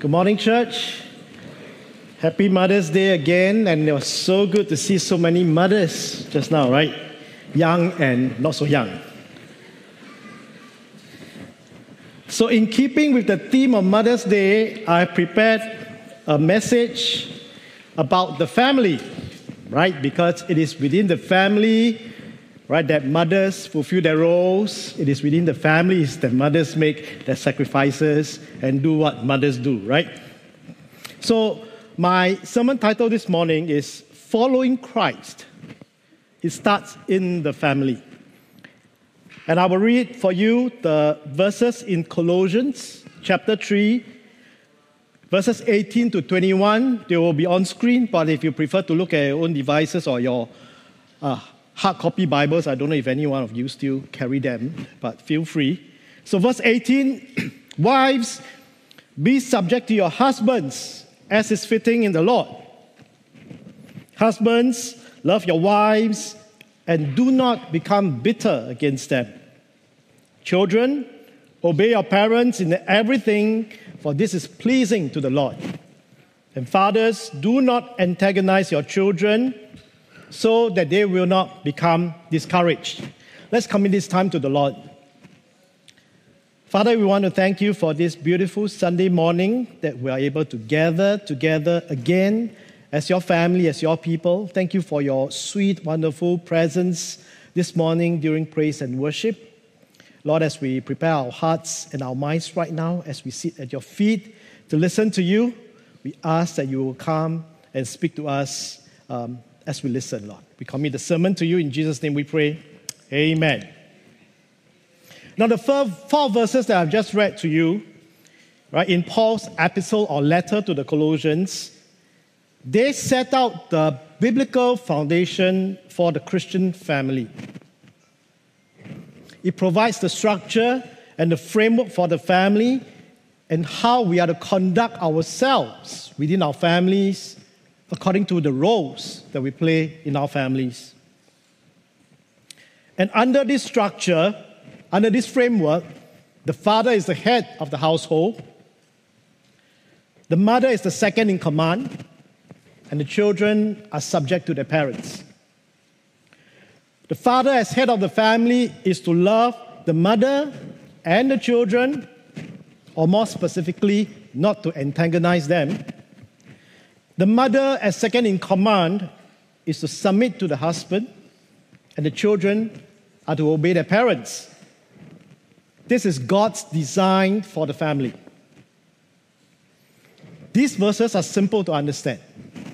Good morning, church. Happy Mother's Day again, and it was so good to see so many mothers just now, right? Young and not so young. So in keeping with the theme of Mother's Day, I prepared a message about the family, right? Because it is within the family, right, that mothers fulfill their roles. It is within the families that mothers make their sacrifices and do what mothers do, right? So my sermon title this morning is Following Christ. It starts in the family. And I will read for you the verses in Colossians chapter 3, verses 18 to 21. They will be on screen, but if you prefer to look at your own devices or your hard copy Bibles, I don't know if any one of you still carry them, but feel free. So verse 18, wives, be subject to your husbands as is fitting in the Lord. Husbands, love your wives and do not become bitter against them. Children, obey your parents in everything, for this is pleasing to the Lord. And fathers, do not antagonize your children so that they will not become discouraged. Let's commit this time to the Lord. Father, we want to thank you for this beautiful Sunday morning that we are able to gather together again as your family, as your people. Thank you for your sweet, wonderful presence this morning during praise and worship. Lord, as we prepare our hearts and our minds right now, as we sit at your feet to listen to you, we ask that you will come and speak to us as we listen, Lord. We commit the sermon to you. In Jesus' name we pray. Amen. Now, the four verses that I've just read to you, right, in Paul's epistle or letter to the Colossians, they set out the biblical foundation for the Christian family. It provides the structure and the framework for the family and how we are to conduct ourselves within our families according to the roles that we play in our families. And under this structure, under this framework, the father is the head of the household, the mother is the second in command, and the children are subject to their parents. The father, as head of the family, is to love the mother and the children, or more specifically, not to antagonize them. The mother, as second in command, is to submit to the husband, and the children are to obey their parents. This is God's design for the family. These verses are simple to understand,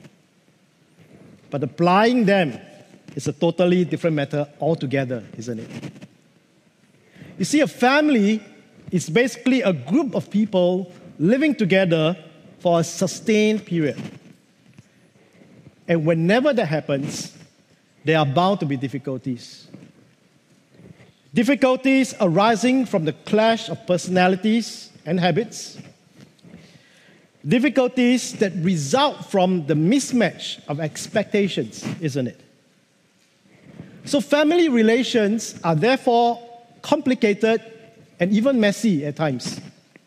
but applying them is a totally different matter altogether, isn't it? You see, a family is basically a group of people living together for a sustained period. And whenever that happens, there are bound to be difficulties. Difficulties arising from the clash of personalities and habits. Difficulties that result from the mismatch of expectations, isn't it? So family relations are therefore complicated and even messy at times.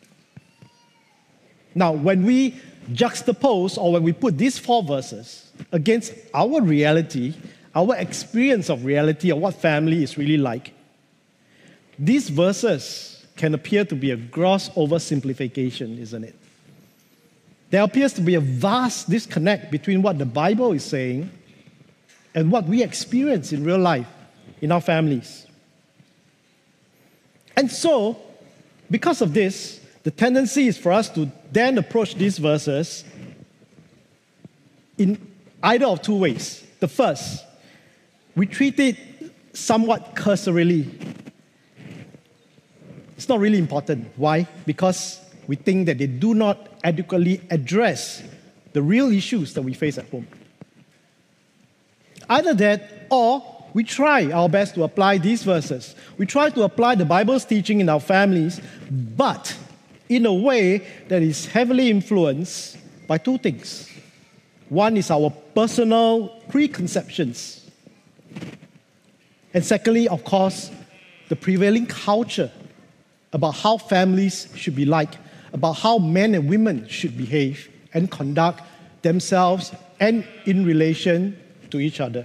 Now, when we juxtapose or when we put these four verses against our reality, our experience of reality of what family is really like, these verses can appear to be a gross oversimplification, isn't it? There appears to be a vast disconnect between what the Bible is saying and what we experience in real life in our families. And so, because of this, the tendency is for us to then approach these verses in either of two ways. The first, we treat it somewhat cursorily. It's not really important. Why? Because we think that they do not adequately address the real issues that we face at home. Either that, or we try our best to apply these verses. We try to apply the Bible's teaching in our families, but in a way that is heavily influenced by two things. One is our personal preconceptions. And secondly, of course, the prevailing culture about how families should be like about how men and women should behave and conduct themselves and in relation to each other.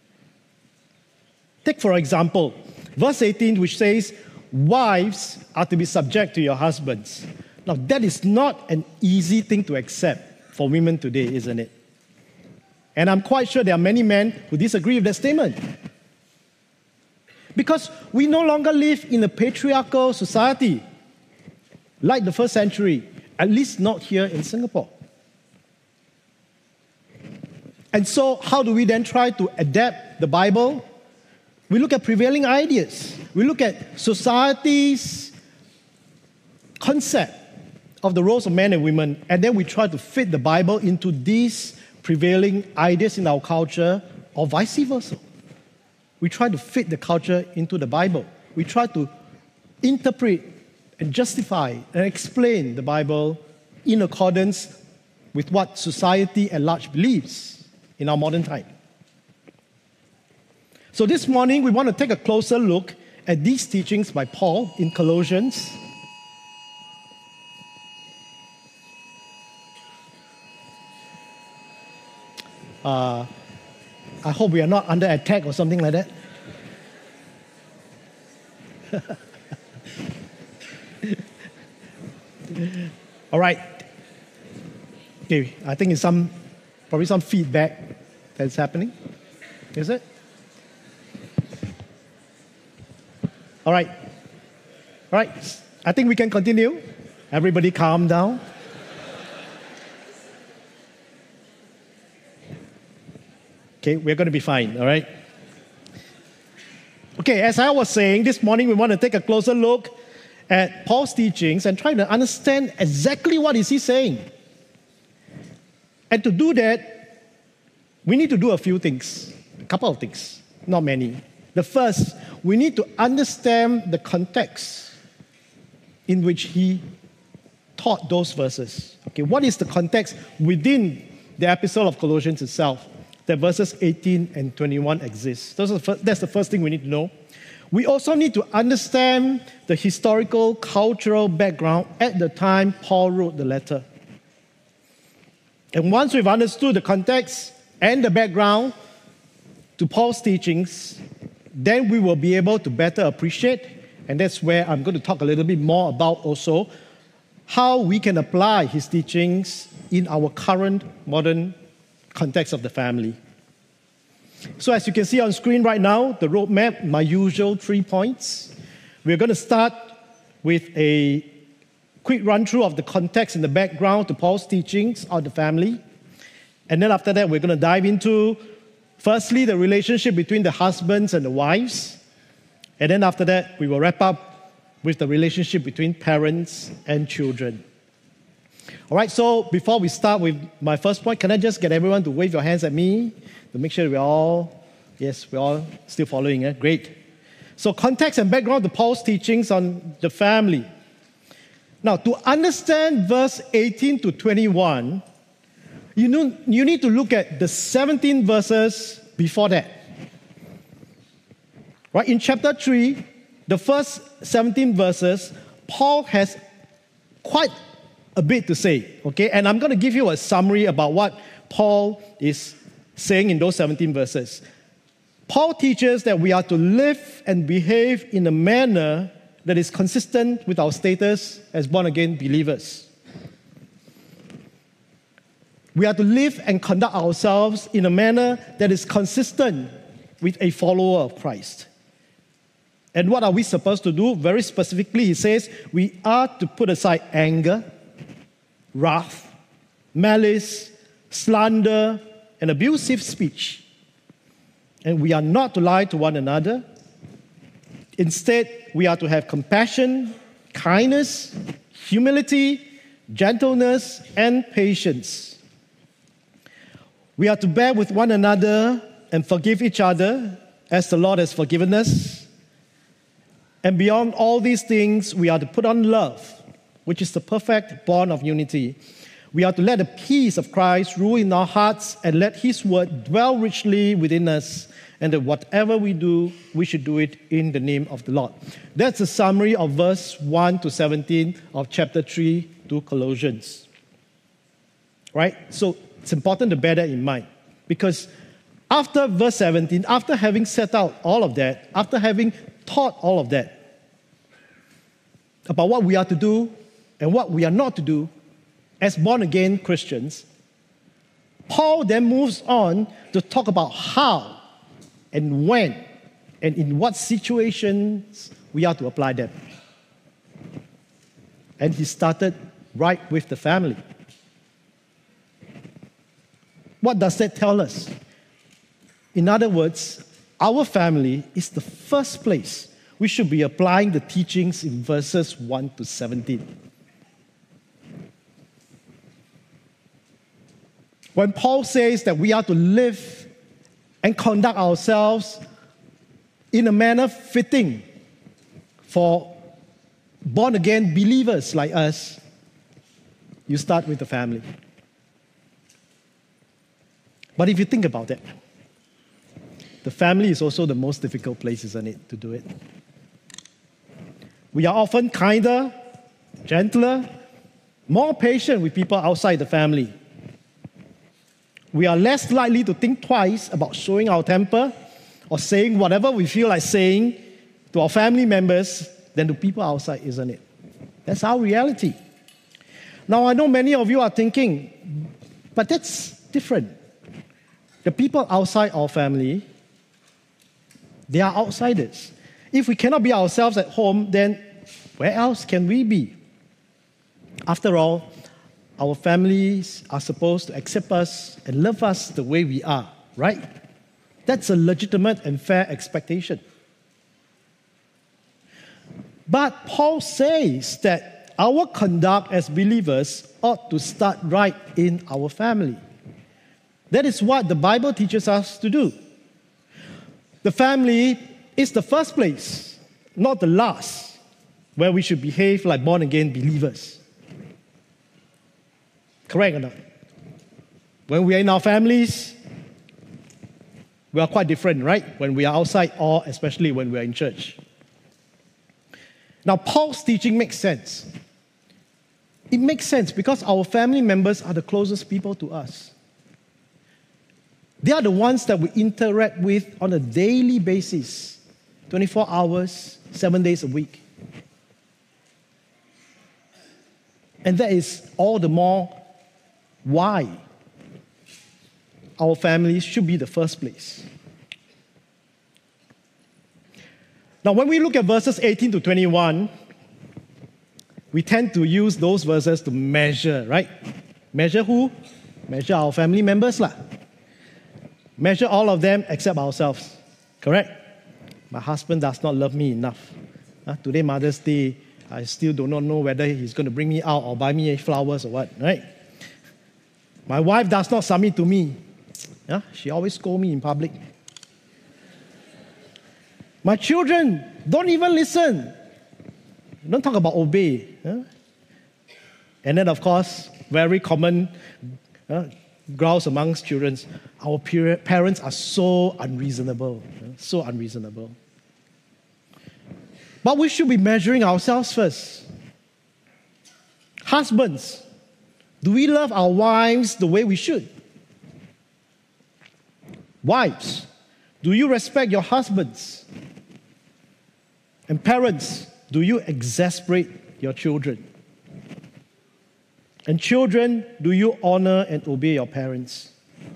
Take, for example, verse 18, which says, wives are to be subject to your husbands. Now, that is not an easy thing to accept for women today, isn't it? And I'm quite sure there are many men who disagree with that statement. Because we no longer live in a patriarchal society like the first century, at least not here in Singapore. And so, how do we then try to adapt the Bible? We look at prevailing ideas. We look at society's concept of the roles of men and women, and then we try to fit the Bible into these prevailing ideas in our culture, or vice versa. We try to fit the culture into the Bible. We try to interpret and justify and explain the Bible in accordance with what society at large believes in our modern time. So this morning, we want to take a closer look at these teachings by Paul in Colossians. I hope we are not under attack or something like that. All right. Okay, I think it's probably some feedback that's happening. Is it? All right. All right. I think we can continue. Everybody calm down. Okay, we're going to be fine, all right? Okay, as I was saying, this morning we want to take a closer look at Paul's teachings and try to understand exactly what is he saying. And to do that, we need to do a few things, a couple of things, not many. The first, we need to understand the context in which he taught those verses. Okay, what is the context within the epistle of Colossians itself that verses 18 and 21 exist? That's the first thing we need to know. We also need to understand the historical, cultural background at the time Paul wrote the letter. And once we've understood the context and the background to Paul's teachings, then we will be able to better appreciate, and that's where I'm going to talk a little bit more about also, how we can apply his teachings in our current modern context of the family. So as you can see on screen right now, the roadmap, my usual 3 points. We're going to start with a quick run-through of the context and the background to Paul's teachings of the family. And then after that, we're going to dive into, firstly, the relationship between the husbands and the wives. And then after that, we will wrap up with the relationship between parents and children. All right, so before we start with my first point, can I just get everyone to wave your hands at me to make sure we're all still following? Great. So context and background to Paul's teachings on the family. Now, to understand verse 18 to 21, you need to look at the 17 verses before that. Right, in chapter 3, the first 17 verses, Paul has quite a bit to say, okay? And I'm going to give you a summary about what Paul is saying in those 17 verses. Paul teaches that we are to live and behave in a manner that is consistent with our status as born-again believers. We are to live and conduct ourselves in a manner that is consistent with a follower of Christ. And what are we supposed to do? Very specifically, he says, we are to put aside anger, wrath, malice, slander, and abusive speech. And we are not to lie to one another. Instead, we are to have compassion, kindness, humility, gentleness, and patience. We are to bear with one another and forgive each other as the Lord has forgiven us. And beyond all these things, we are to put on love, which is the perfect bond of unity. We are to let the peace of Christ rule in our hearts and let his word dwell richly within us, and that whatever we do, we should do it in the name of the Lord. That's a summary of verse 1 to 17 of chapter 3 to Colossians. Right? So it's important to bear that in mind. Because after verse 17, after having set out all of that, after having taught all of that, about what we are to do and what we are not to do as born-again Christians, Paul then moves on to talk about how and when and in what situations we are to apply them. And he started right with the family. What does that tell us? In other words, our family is the first place we should be applying the teachings in verses 1 to 17. When Paul says that we are to live and conduct ourselves in a manner fitting for born-again believers like us, you start with the family. But if you think about it, the family is also the most difficult place, isn't it, to do it? We are often kinder, gentler, more patient with people outside the family. We are less likely to think twice about showing our temper or saying whatever we feel like saying to our family members than to people outside, isn't it? That's our reality. Now, I know many of you are thinking, but that's different. The people outside our family, they are outsiders. If we cannot be ourselves at home, then where else can we be? After all, our families are supposed to accept us and love us the way we are, right? That's a legitimate and fair expectation. But Paul says that our conduct as believers ought to start right in our family. That is what the Bible teaches us to do. The family is the first place, not the last, where we should behave like born-again believers. Correct or not? When we are in our families, we are quite different, right? When we are outside or especially when we are in church. Now, Paul's teaching makes sense. It makes sense because our family members are the closest people to us. They are the ones that we interact with on a daily basis, 24 hours, 7 days a week. And that is all the more why our families should be the first place. Now, when we look at verses 18 to 21, we tend to use those verses to measure, right? Measure who? Measure our family members, lah. Measure all of them except ourselves. Correct? My husband does not love me enough. Today, Mother's Day, I still do not know whether he's going to bring me out or buy me flowers or what, right? My wife does not submit to me. She always scolds me in public. My children don't even listen. Don't talk about obey. And then, of course, very common growls amongst children. Our parents are so unreasonable. So unreasonable. But we should be measuring ourselves first. Husbands, do we love our wives the way we should? Wives, do you respect your husbands? And parents, do you exasperate your children? And children, do you honor and obey your parents?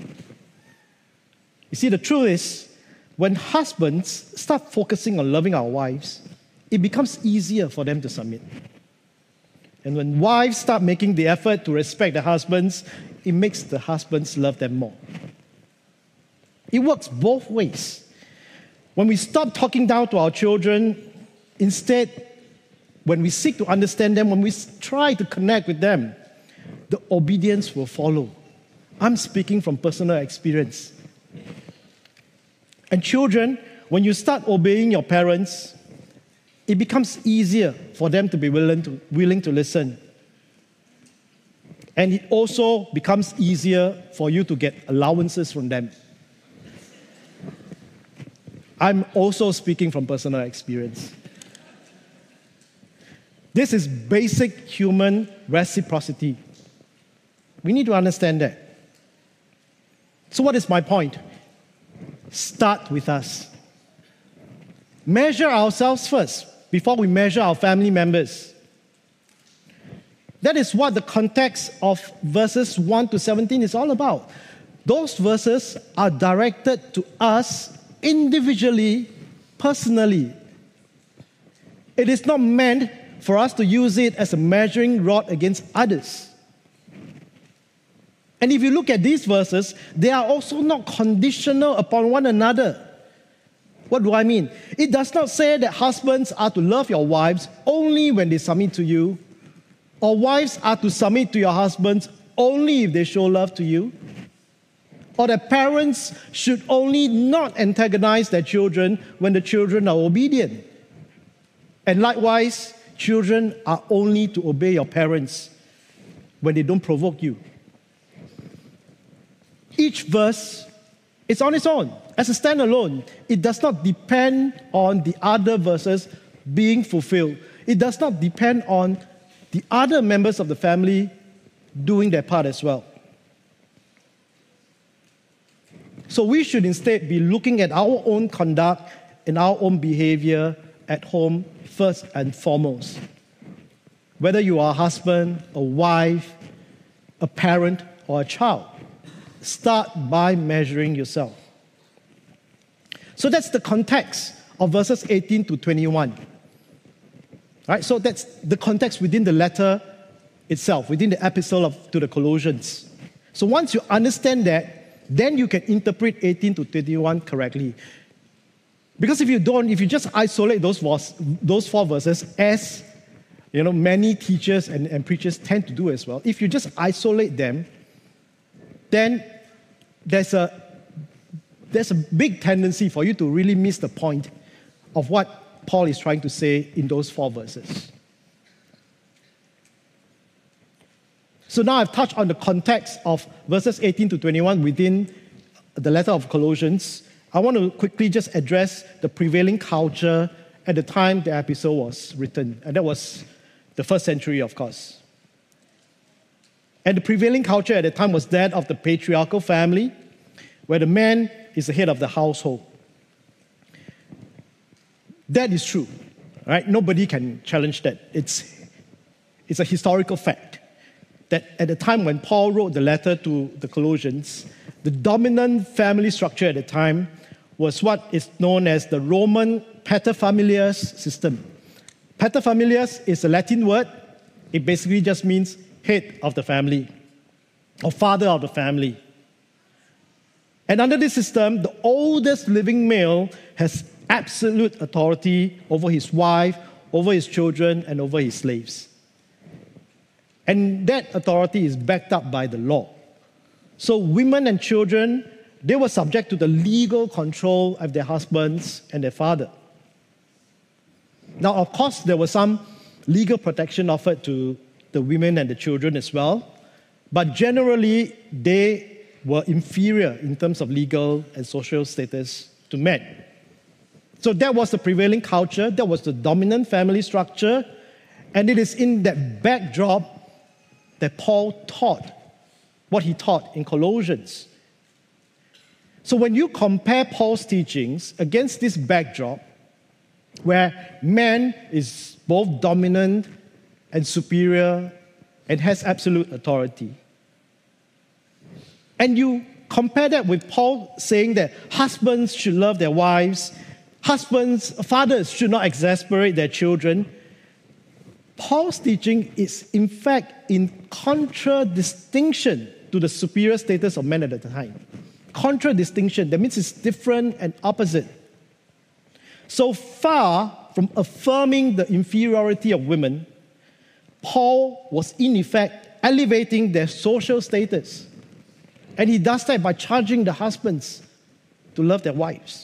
You see, the truth is, when husbands start focusing on loving our wives, it becomes easier for them to submit. And when wives start making the effort to respect their husbands, it makes the husbands love them more. It works both ways. When we stop talking down to our children, instead, when we seek to understand them, when we try to connect with them, the obedience will follow. I'm speaking from personal experience. And children, when you start obeying your parents, it becomes easier for them to be willing to listen. And it also becomes easier for you to get allowances from them. I'm also speaking from personal experience. This is basic human reciprocity. We need to understand that. So what is my point? Start with us. Measure ourselves first before we measure our family members. That is what the context of verses 1 to 17 is all about. Those verses are directed to us individually, personally. It is not meant for us to use it as a measuring rod against others. And if you look at these verses, they are also not conditional upon one another. What do I mean? It does not say that husbands are to love your wives only when they submit to you, or wives are to submit to your husbands only if they show love to you, or that parents should only not antagonize their children when the children are obedient. And likewise, children are only to obey your parents when they don't provoke you. Each verse is on its own, as a standalone. It does not depend on the other verses being fulfilled. It does not depend on the other members of the family doing their part as well. So we should instead be looking at our own conduct and our own behavior at home first and foremost. Whether you are a husband, a wife, a parent, or a child, start by measuring yourself. So that's the context of verses 18 to 21. Right? So that's the context within the letter itself, within the epistle to the Colossians. So once you understand that, then you can interpret 18 to 21 correctly. Because if you just isolate those four verses, as many teachers and preachers tend to do as well, if you just isolate them, then there's a big tendency for you to really miss the point of what Paul is trying to say in those four verses. So now I've touched on the context of verses 18 to 21 within the letter of Colossians. I want to quickly just address the prevailing culture at the time the epistle was written. And that was the first century, of course. And the prevailing culture at the time was that of the patriarchal family, where the man is the head of the household. That is true, right? Nobody can challenge that. It's a historical fact that at the time when Paul wrote the letter to the Colossians, the dominant family structure at the time was what is known as the Roman paterfamilias system. Paterfamilias is a Latin word. It basically just means head of the family or father of the family. And under this system, the oldest living male has absolute authority over his wife, over his children, and over his slaves. And that authority is backed up by the law. So women and children, they were subject to the legal control of their husbands and their father. Now, of course, there was some legal protection offered to the women and the children as well, but generally, they were inferior in terms of legal and social status to men. So that was the prevailing culture, that was the dominant family structure, and it is in that backdrop that Paul taught what he taught in Colossians. So when you compare Paul's teachings against this backdrop, where man is both dominant and superior and has absolute authority, and you compare that with Paul saying that husbands should love their wives, fathers should not exasperate their children, Paul's teaching is in fact in contradistinction to the superior status of men at the time. Contradistinction, that means it's different and opposite. So far from affirming the inferiority of women, Paul was in effect elevating their social status. And he does that by charging the husbands to love their wives.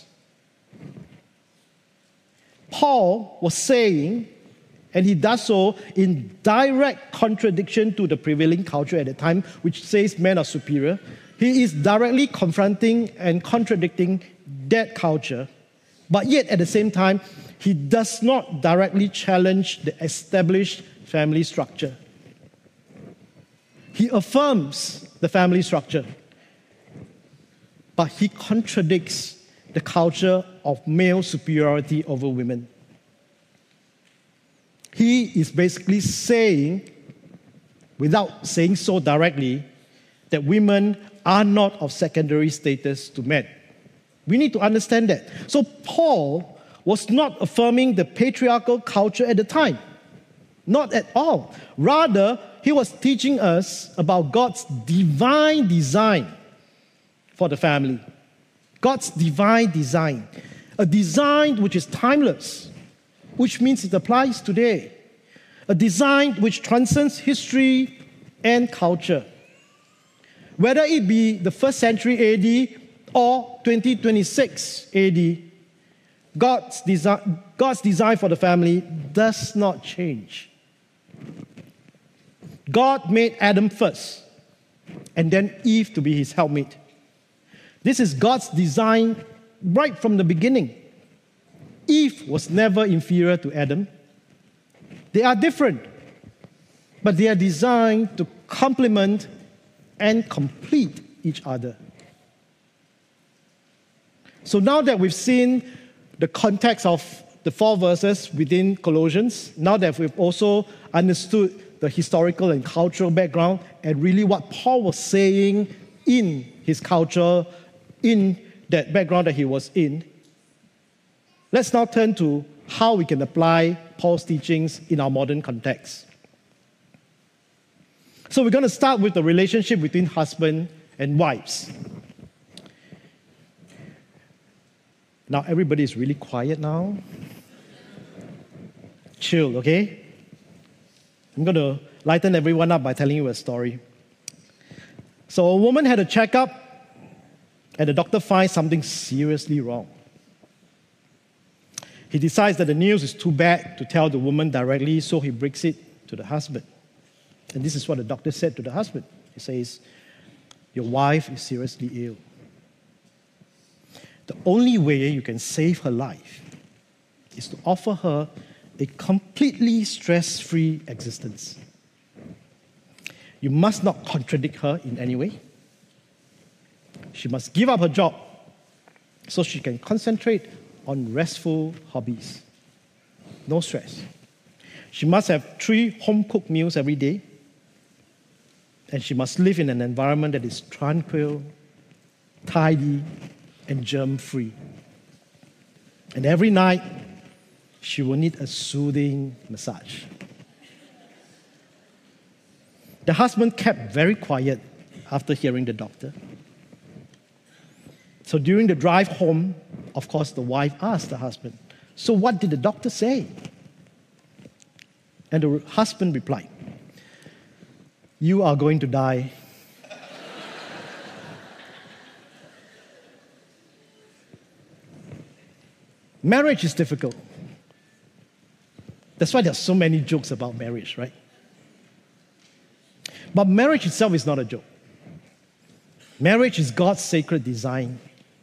Paul was saying, and he does so in direct contradiction to the prevailing culture at the time, which says men are superior. He is directly confronting and contradicting that culture, but yet at the same time, he does not directly challenge the established family structure. He affirms the family structure, but he contradicts the culture of male superiority over women. He is basically saying, without saying so directly, that women are not of secondary status to men. We need to understand that. So Paul was not affirming the patriarchal culture at the time. Not at all. Rather, he was teaching us about God's divine design for the family. God's divine design. A design which is timeless, which means it applies today. A design which transcends history and culture. Whether it be the 1st century AD or 2026 AD, God's design for the family does not change. God made Adam first, and then Eve to be his helpmate. This is God's design right from the beginning. Eve was never inferior to Adam. They are different, but they are designed to complement and complete each other. So now that we've seen the context of the 4 verses within Colossians, now that we've also understood the historical and cultural background and really what Paul was saying in his culture, in that background that he was in, let's now turn to how we can apply Paul's teachings in our modern context. So we're going to start with the relationship between husband and wives. Now everybody is really quiet now. Chill, okay? I'm going to lighten everyone up by telling you a story. So a woman had a checkup, and the doctor finds something seriously wrong. He decides that the news is too bad to tell the woman directly, so he breaks it to the husband. And this is what the doctor said to the husband. He says, "Your wife is seriously ill. The only way you can save her life is to offer her a completely stress-free existence. You must not contradict her in any way. She must give up her job so she can concentrate on restful hobbies. No stress. She must have 3 home-cooked meals every day, and she must live in an environment that is tranquil, tidy, and germ-free. And every night, she will need a soothing massage." The husband kept very quiet after hearing the doctor. So during the drive home, of course, the wife asked the husband, "So what did the doctor say?" And the husband replied, "You are going to die." Marriage is difficult. That's why there's so many jokes about marriage, right? But marriage itself is not a joke. Marriage is God's sacred design.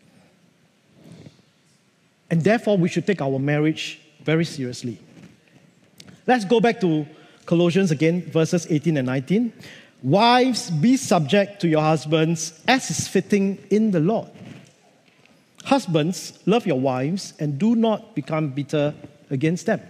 And therefore, we should take our marriage very seriously. Let's go back to Colossians again, verses 18 and 19. "Wives, be subject to your husbands as is fitting in the Lord. Husbands, love your wives and do not become bitter against them."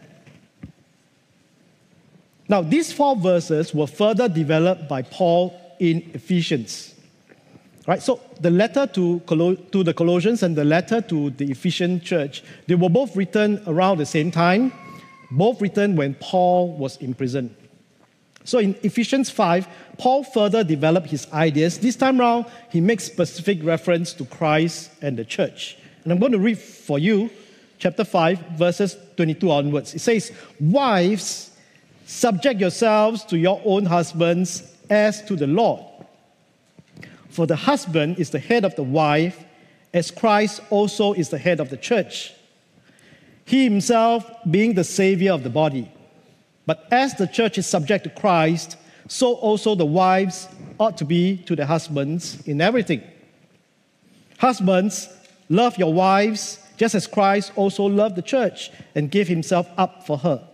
Now, these 4 verses were further developed by Paul in Ephesians. Right? So the letter to the Colossians and the letter to the Ephesian church, they were both written around the same time, both written when Paul was in prison. So in Ephesians 5, Paul further developed his ideas. This time around, he makes specific reference to Christ and the church. And I'm going to read for you chapter 5, verses 22 onwards. It says, "Wives, subject yourselves to your own husbands as to the Lord. For the husband is the head of the wife, as Christ also is the head of the church, he himself being the Savior of the body. But as the church is subject to Christ, so also the wives ought to be to their husbands in everything. Husbands, love your wives, just as Christ also loved the church and gave himself up for her,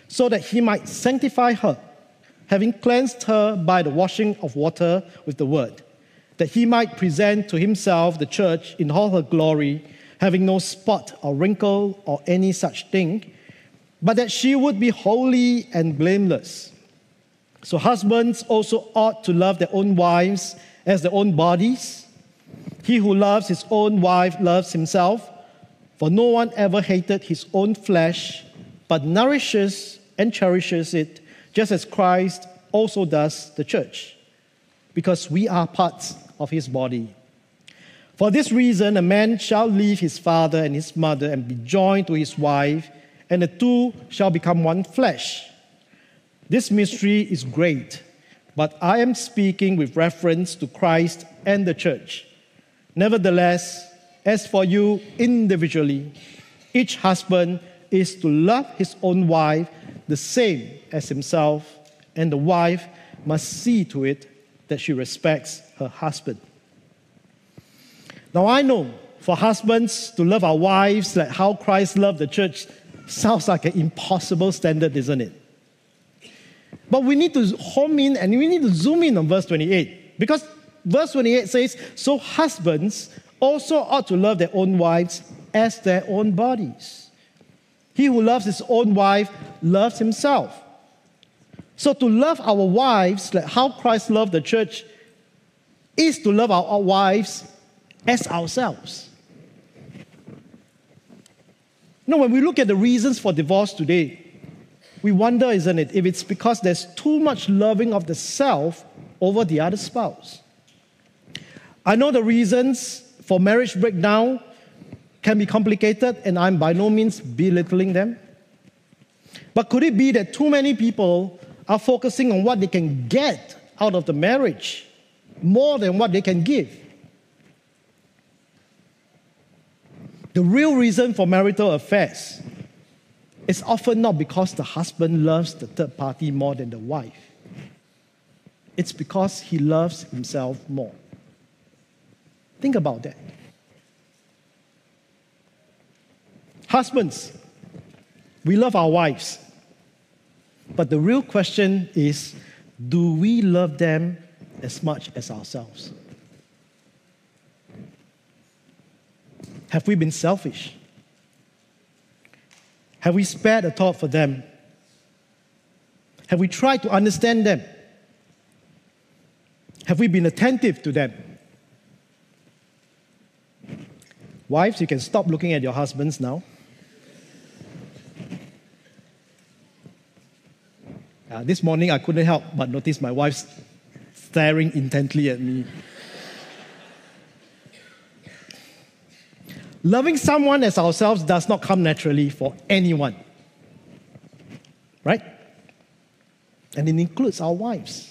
so that he might sanctify her, having cleansed her by the washing of water with the word, that he might present to himself the church in all her glory, having no spot or wrinkle or any such thing, but that she would be holy and blameless. So husbands also ought to love their own wives as their own bodies. He who loves his own wife loves himself, for no one ever hated his own flesh, but nourishes and cherishes it, just as Christ also does the church, because we are parts of his body. For this reason, a man shall leave his father and his mother and be joined to his wife, and the two shall become one flesh. This mystery is great, but I am speaking with reference to Christ and the church. Nevertheless, as for you individually, each husband is to love his own wife the same as himself, and the wife must see to it that she respects her husband. Now I know for husbands to love our wives like how Christ loved the church sounds like an impossible standard, isn't it? But we need to home in and we need to zoom in on verse 28, because verse 28 says, so husbands also ought to love their own wives as their own bodies. He who loves his own wife loves himself. So to love our wives like how Christ loved the church is to love our wives as ourselves. Now, when we look at the reasons for divorce today, we wonder, isn't it, if it's because there's too much loving of the self over the other spouse. I know the reasons for marriage breakdown can be complicated, and I'm by no means belittling them. But could it be that too many people are focusing on what they can get out of the marriage more than what they can give? The real reason for marital affairs is often not because the husband loves the third party more than the wife. It's because he loves himself more. Think about that. Husbands, we love our wives. But the real question is, do we love them as much as ourselves? Have we been selfish? Have we spared a thought for them? Have we tried to understand them? Have we been attentive to them? Wives, you can stop looking at your husbands now. This morning I couldn't help but notice my wife staring intently at me. Loving someone as ourselves does not come naturally for anyone. Right? And it includes our wives.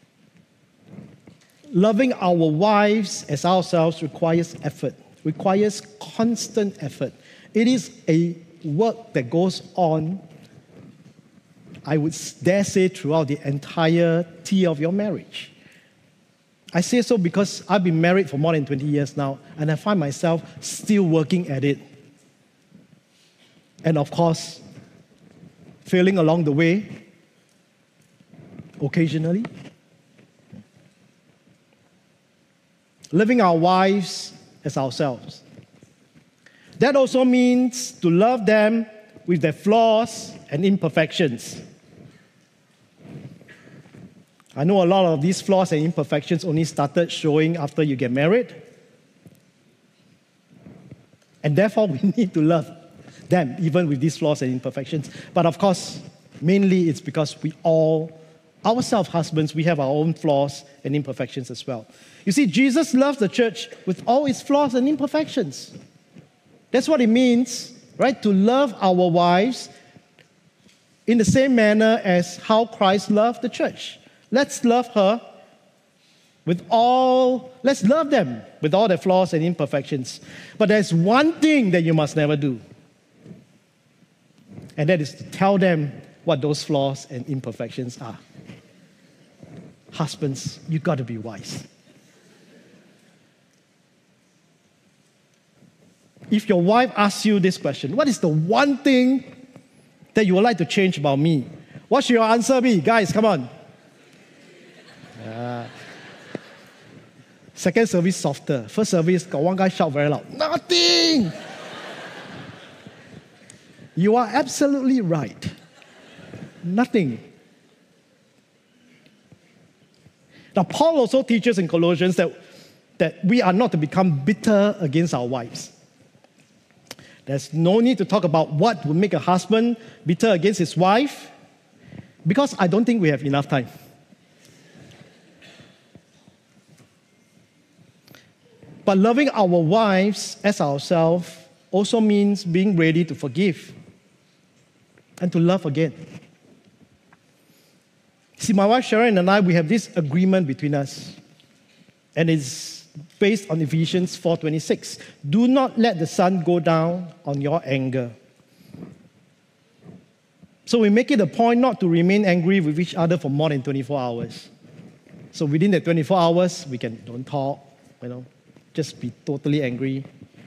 Loving our wives as ourselves requires effort, requires constant effort. It is a work that goes on, I would dare say, throughout the entirety of your marriage. I say so because I've been married for more than 20 years now, and I find myself still working at it. And of course, failing along the way, occasionally. Loving our wives as ourselves. That also means to love them with their flaws and imperfections. I know a lot of these flaws and imperfections only started showing after you get married. And therefore, we need to love them, even with these flaws and imperfections. But of course, mainly it's because we all, ourselves husbands, we have our own flaws and imperfections as well. You see, Jesus loves the church with all its flaws and imperfections. That's what it means, right? To love our wives in the same manner as how Christ loved the church. Let's love her let's love them with all their flaws and imperfections. But there's one thing that you must never do. And that is to tell them what those flaws and imperfections are. Husbands, you got to be wise. If your wife asks you this question, what is the one thing that you would like to change about me? What should your answer be? Guys, come on. Second service, softer. First service, got one guy shout very loud. Nothing! You are absolutely right. Nothing. Now, Paul also teaches in Colossians that we are not to become bitter against our wives. There's no need to talk about what would make a husband bitter against his wife, because I don't think we have enough time. But loving our wives as ourselves also means being ready to forgive and to love again. See, my wife Sharon and I, we have this agreement between us, and it's based on Ephesians 4:26. Do not let the sun go down on your anger. So we make it a point not to remain angry with each other for more than 24 hours. So within the 24 hours, we don't talk, just be totally angry.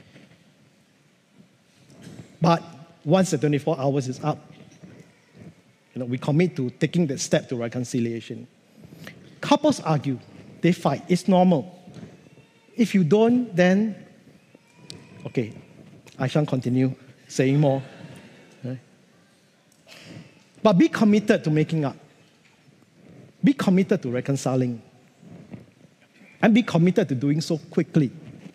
But once the 24 hours is up, we commit to taking that step to reconciliation. Couples argue, they fight, it's normal. If you don't, then, okay, I shan't continue saying more. Right? But be committed to making up. Be committed to reconciling. And be committed to doing so quickly.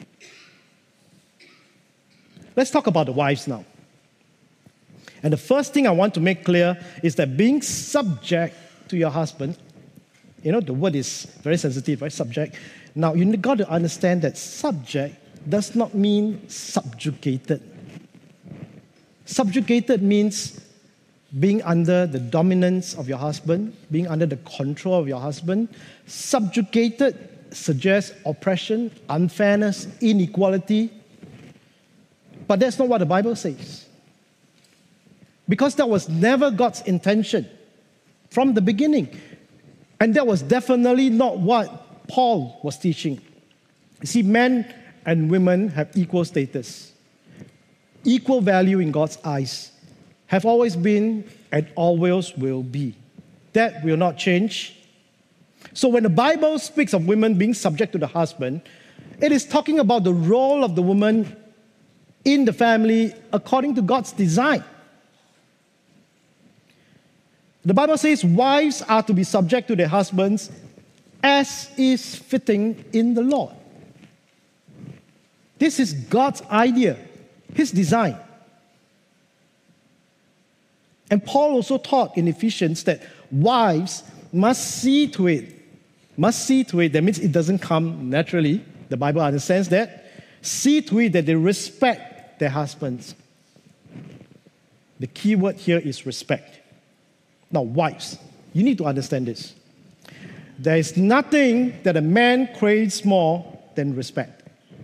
Let's talk about the wives now. And the first thing I want to make clear is that being subject to your husband, the word is very sensitive, right? Subject. Now, you've got to understand that subject does not mean subjugated. Subjugated means being under the dominance of your husband, being under the control of your husband. Subjugated suggests oppression, unfairness, inequality. But that's not what the Bible says. Because that was never God's intention from the beginning. And that was definitely not what Paul was teaching. You see, men and women have equal status, equal value in God's eyes, have always been and always will be. That will not change. So when the Bible speaks of women being subject to the husband, it is talking about the role of the woman in the family according to God's design. The Bible says wives are to be subject to their husbands as is fitting in the Lord. This is God's idea, His design. And Paul also taught in Ephesians that wives must see to it, that means it doesn't come naturally. The Bible understands that. See to it that they respect their husbands. The key word here is respect. Now, wives, you need to understand this. There is nothing that a man craves more than respect.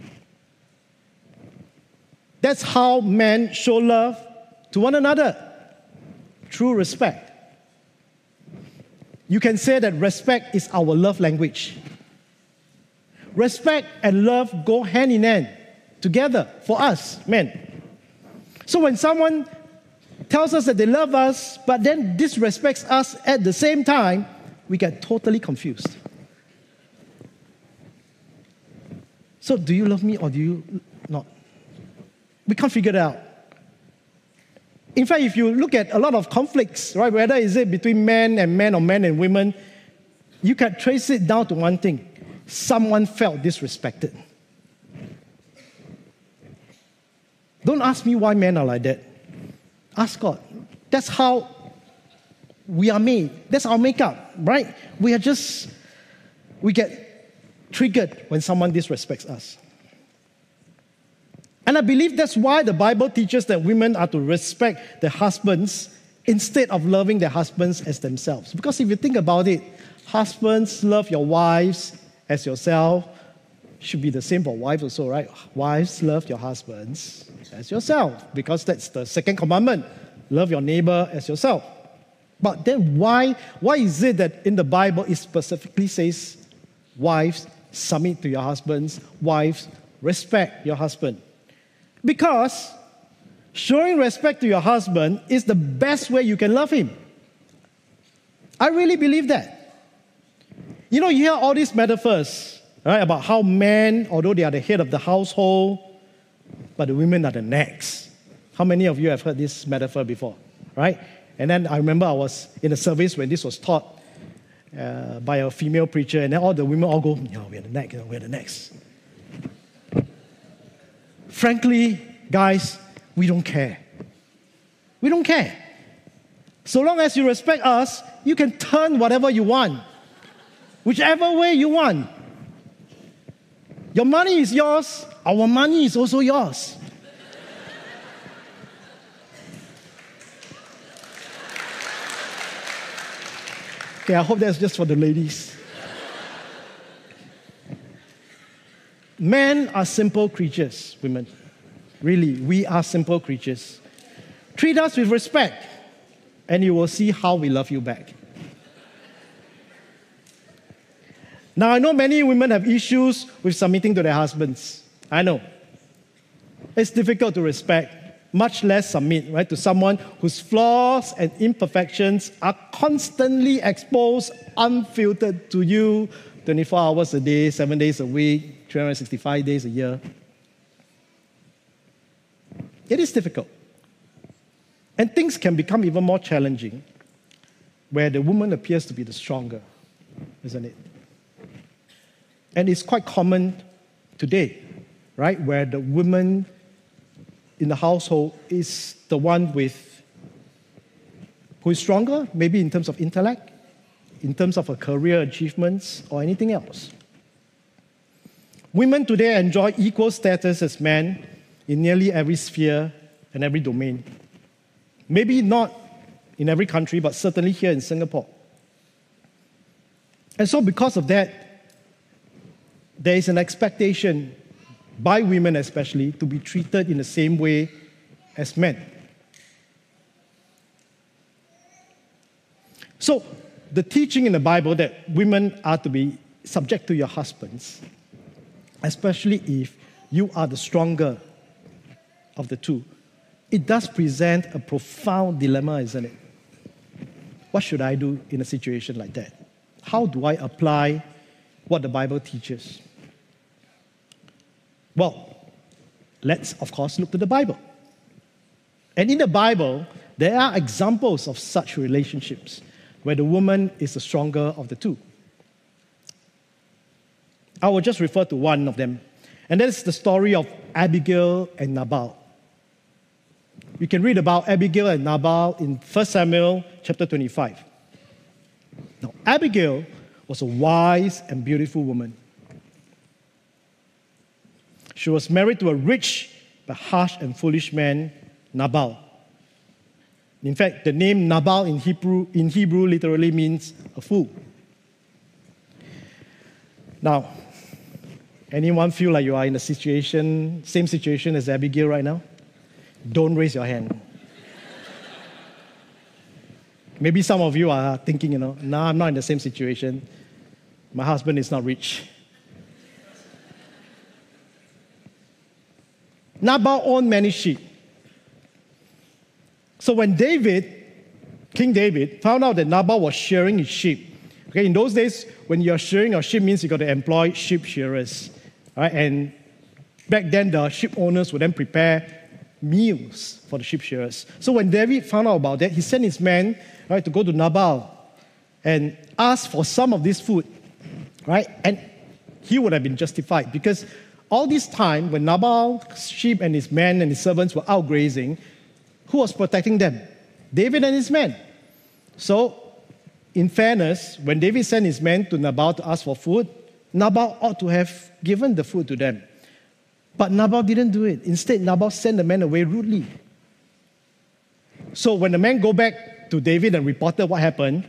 That's how men show love to one another, through respect. You can say that respect is our love language. Respect and love go hand in hand together for us, men. So when someone tells us that they love us, but then disrespects us at the same time, we get totally confused. So do you love me or do you not? We can't figure it out. In fact, if you look at a lot of conflicts, right, whether is it between men and men or men and women, you can trace it down to one thing. Someone felt disrespected. Don't ask me why men are like that. Ask God. That's how we are made. That's our makeup, right? We get triggered when someone disrespects us. And I believe that's why the Bible teaches that women are to respect their husbands instead of loving their husbands as themselves. Because if you think about it, husbands, love your wives as yourself. Should be the same for wives also, right? Wives, love your husbands as yourself, because that's the second commandment. Love your neighbor as yourself. But then why is it that in the Bible it specifically says, wives, submit to your husbands, wives, respect your husband? Because Showing respect to your husband is the best way you can love him. I really believe that. You hear all these metaphors, right, about how men, although they are the head of the household, but the women are the necks. How many of you have heard this metaphor before, right? And then I remember I was in a service when this was taught by a female preacher, and then all the women all go, we're the neck, we're the necks. Frankly, guys, we don't care. We don't care. So long as you respect us, you can turn whatever you want, whichever way you want. Your money is yours, our money is also yours. Okay, I hope that's just for the ladies. Men are simple creatures, women. Really, we are simple creatures. Treat us with respect, and you will see how we love you back. Now, I know many women have issues with submitting to their husbands. I know. It's difficult to respect, much less submit, right, to someone whose flaws and imperfections are constantly exposed, unfiltered to you 24 hours a day, 7 days a week, 365 days a year. It is difficult. And things can become even more challenging where the woman appears to be the stronger, isn't it? And it's quite common today, right, where the woman in the household is the one who is stronger, maybe in terms of intellect, in terms of her career achievements, or anything else. Women today enjoy equal status as men in nearly every sphere and every domain. Maybe not in every country, but certainly here in Singapore. And so because of that, there is an expectation by women especially to be treated in the same way as men. So the teaching in the Bible that women are to be subject to your husbands, especially if you are the stronger of the two, it does present a profound dilemma, isn't it? What should I do in a situation like that? How do I apply what the Bible teaches? Well, let's, of course, look to the Bible. And in the Bible, there are examples of such relationships where the woman is the stronger of the two. I will just refer to one of them, and that is the story of Abigail and Nabal. You can read about Abigail and Nabal in 1 Samuel chapter 25. Now, Abigail was a wise and beautiful woman. She was married to a rich but harsh and foolish man, Nabal. In fact, the name Nabal in Hebrew literally means a fool. Now, anyone feel like you are in the same situation as Abigail right now? Don't raise your hand. Maybe some of you are thinking, no, I'm not in the same situation. My husband is not rich. Nabal owned many sheep. So when King David, found out that Nabal was shearing his sheep, okay, in those days, when you're shearing your sheep means you got to employ sheep shearers. Right? And back then, the sheep owners would then prepare meals for the sheep shearers. So when David found out about that, he sent his men, right, to go to Nabal and ask for some of this food. Right? And he would have been justified because all this time, when Nabal's sheep and his men and his servants were out grazing, who was protecting them? David and his men. So, in fairness, when David sent his men to Nabal to ask for food, Nabal ought to have given the food to them. But Nabal didn't do it. Instead, Nabal sent the men away rudely. So when the men go back to David and reported what happened,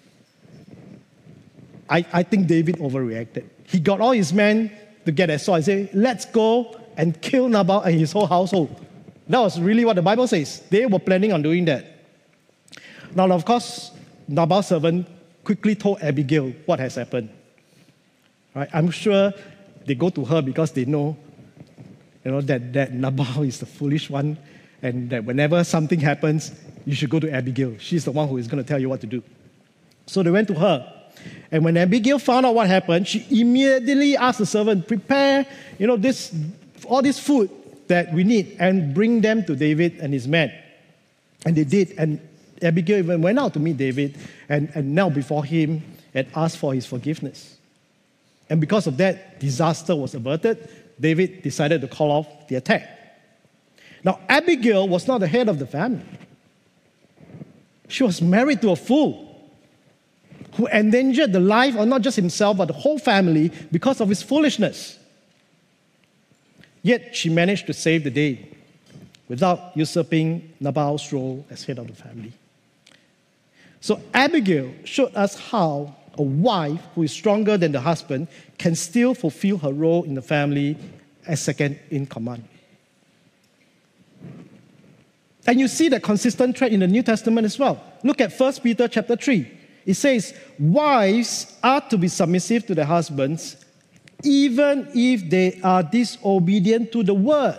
I think David overreacted. He got all his men to get a sword and say, let's go and kill Nabal and his whole household. That was really what the Bible says. They were planning on doing that. Now, of course, Nabal's servant quickly told Abigail what has happened. Right? I'm sure they go to her because they know, that Nabal is the foolish one and that whenever something happens, you should go to Abigail. She's the one who is going to tell you what to do. So they went to her. And when Abigail found out what happened, she immediately asked the servant, prepare, all this food that we need and bring them to David and his men. And they did. And Abigail even went out to meet David and knelt before him and asked for his forgiveness. And because of that, disaster was averted. David decided to call off the attack. Now, Abigail was not the head of the family. She was married to a fool who endangered the life of not just himself, but the whole family because of his foolishness. Yet she managed to save the day without usurping Nabal's role as head of the family. So Abigail showed us how a wife who is stronger than the husband can still fulfill her role in the family as second in command. And you see that consistent trait in the New Testament as well. Look at 1 Peter chapter 3. It says, wives are to be submissive to their husbands, even if they are disobedient to the word,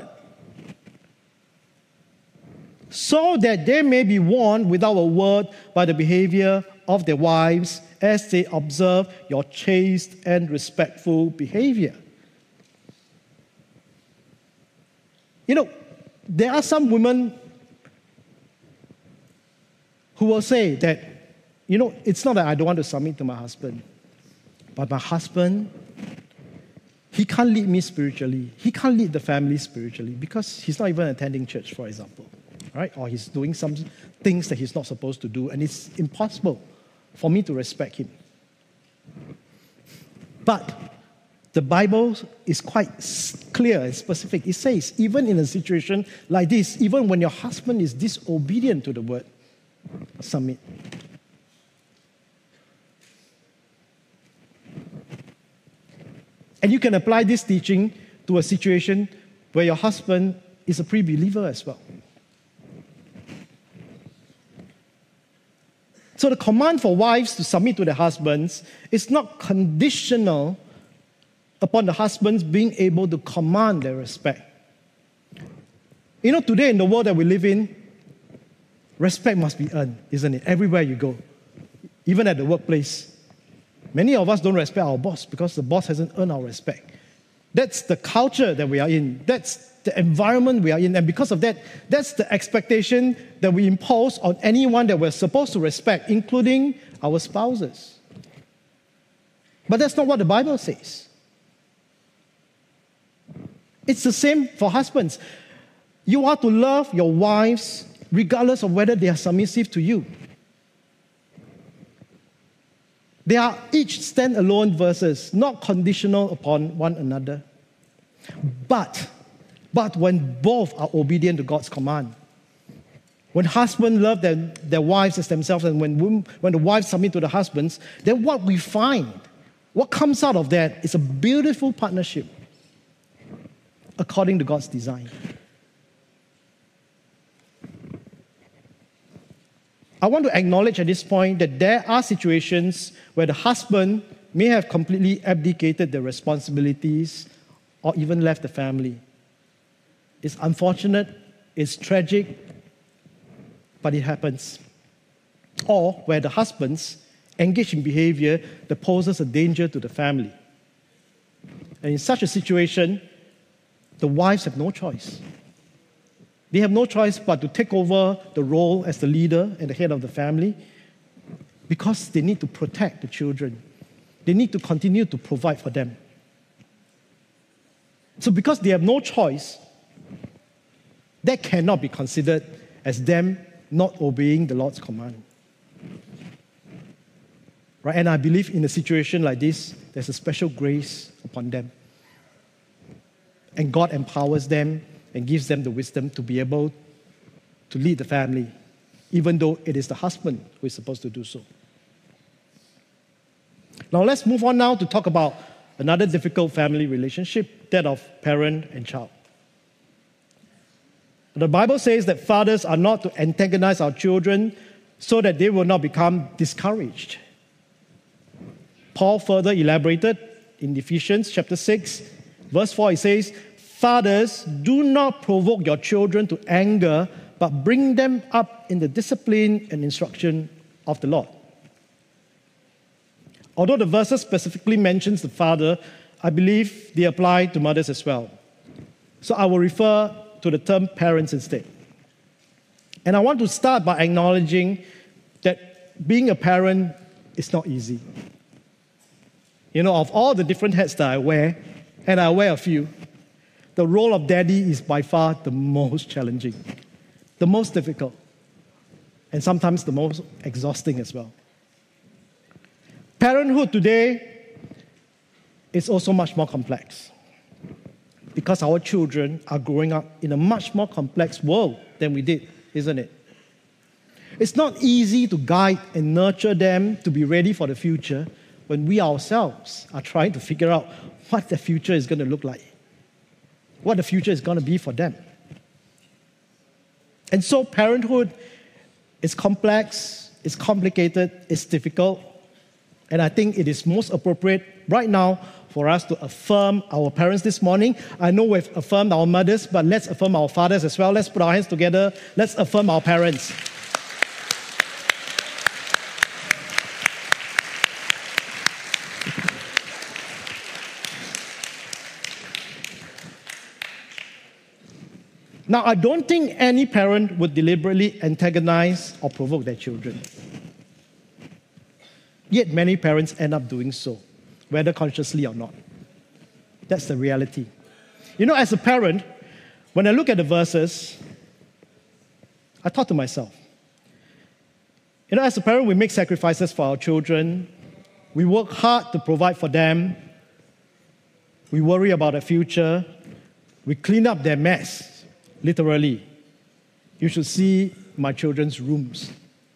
so that they may be won without a word by the behavior of their wives as they observe your chaste and respectful behavior. There are some women who will say that, it's not that I don't want to submit to my husband, but my husband, he can't lead me spiritually. He can't lead the family spiritually because he's not even attending church, for example, right? Or he's doing some things that he's not supposed to do, and it's impossible for me to respect him. But the Bible is quite clear and specific. It says, even in a situation like this, even when your husband is disobedient to the word, submit. And you can apply this teaching to a situation where your husband is a pre-believer as well. So the command for wives to submit to their husbands is not conditional upon the husbands being able to command their respect. Today in the world that we live in, respect must be earned, isn't it? Everywhere you go, even at the workplace. Many of us don't respect our boss because the boss hasn't earned our respect. That's the culture that we are in. That's the environment we are in. And because of that, that's the expectation that we impose on anyone that we're supposed to respect, including our spouses. But that's not what the Bible says. It's the same for husbands. You are to love your wives regardless of whether they are submissive to you. They are each stand-alone verses, not conditional upon one another. But when both are obedient to God's command, when husbands love their wives as themselves, and when the wives submit to the husbands, then what we find, what comes out of that is a beautiful partnership according to God's design. I want to acknowledge at this point that there are situations where the husband may have completely abdicated their responsibilities or even left the family. It's unfortunate, it's tragic, but it happens. Or where the husbands engage in behavior that poses a danger to the family. And in such a situation, the wives have no choice. They have no choice but to take over the role as the leader and the head of the family because they need to protect the children. They need to continue to provide for them. So because they have no choice, that cannot be considered as them not obeying the Lord's command. Right? And I believe in a situation like this, there's a special grace upon them. And God empowers them and gives them the wisdom to be able to lead the family, even though it is the husband who is supposed to do so. Now let's move on now to talk about another difficult family relationship, that of parent and child. The Bible says that fathers are not to antagonize our children so that they will not become discouraged. Paul further elaborated in Ephesians chapter 6, verse 4, he says, Fathers, do not provoke your children to anger, but bring them up in the discipline and instruction of the Lord. Although the verses specifically mentions the father, I believe they apply to mothers as well. So I will refer to the term parents instead. And I want to start by acknowledging that being a parent is not easy. You know, of all the different hats that I wear, and I wear a few, the role of daddy is by far the most challenging, the most difficult, and sometimes the most exhausting as well. Parenthood today is also much more complex because our children are growing up in a much more complex world than we did, isn't it? It's not easy to guide and nurture them to be ready for the future when we ourselves are trying to figure out what the future is going to look like, what the future is going to be for them. And so parenthood is complex, it's complicated, it's difficult, and I think it is most appropriate right now for us to affirm our parents this morning. I know we've affirmed our mothers, but let's affirm our fathers as well. Let's put our hands together. Let's affirm our parents. Now, I don't think any parent would deliberately antagonize or provoke their children. Yet many parents end up doing so, whether consciously or not. That's the reality. You know, as a parent, when I look at the verses, I thought to myself, you know, as a parent, we make sacrifices for our children. We work hard to provide for them. We worry about their future. We clean up their mess, literally. You should see my children's rooms.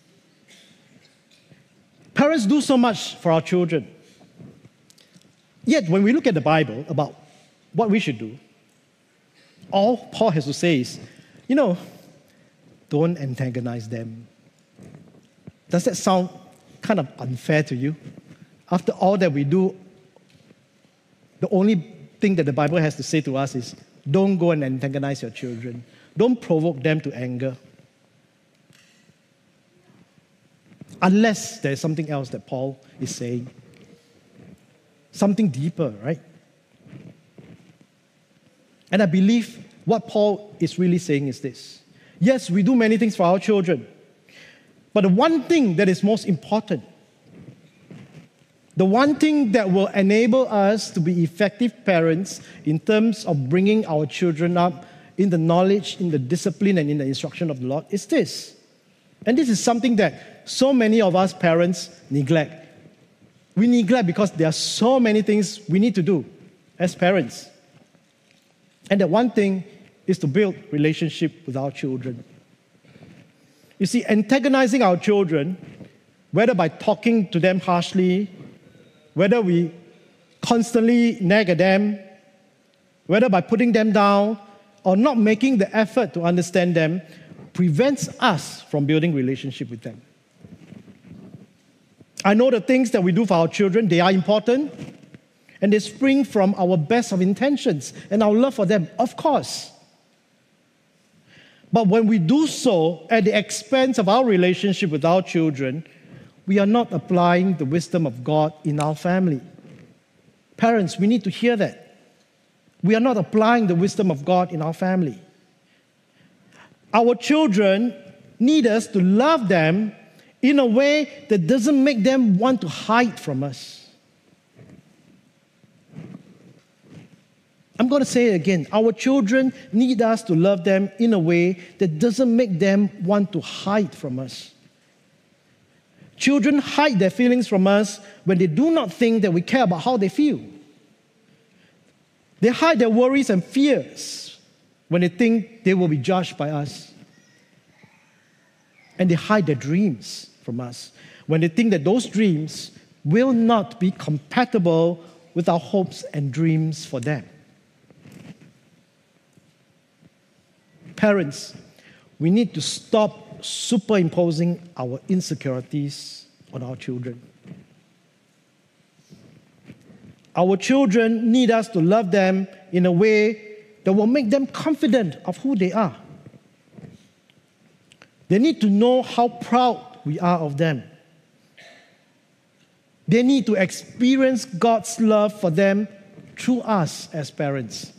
Parents do so much for our children. Yet, when we look at the Bible about what we should do, all Paul has to say is, you know, don't antagonize them. Does that sound kind of unfair to you? After all that we do, the only thing that the Bible has to say to us is, don't go and antagonize your children. Don't provoke them to anger. Unless there's something else that Paul is saying. Something deeper, right? And I believe what Paul is really saying is this. Yes, we do many things for our children. But the one thing that is most important, the one thing that will enable us to be effective parents in terms of bringing our children up in the knowledge, in the discipline, and in the instruction of the Lord is this. And this is something that so many of us parents neglect. We neglect because there are so many things we need to do as parents. And that one thing is to build relationship with our children. You see, antagonizing our children, whether by talking to them harshly, whether we constantly nag at them, whether by putting them down, or not making the effort to understand them, prevents us from building relationship with them. I know the things that we do for our children, they are important, and they spring from our best of intentions and our love for them, of course. But when we do so at the expense of our relationship with our children, we are not applying the wisdom of God in our family. Parents, we need to hear that. We are not applying the wisdom of God in our family. Our children need us to love them in a way that doesn't make them want to hide from us. I'm going to say it again. Our children need us to love them in a way that doesn't make them want to hide from us. Children hide their feelings from us when they do not think that we care about how they feel. They hide their worries and fears when they think they will be judged by us. And they hide their dreams from us when they think that those dreams will not be compatible with our hopes and dreams for them. Parents, we need to stop superimposing our insecurities on our children. Our children need us to love them in a way that will make them confident of who they are. They need to know how proud we are of them. They need to experience God's love for them through us as parents.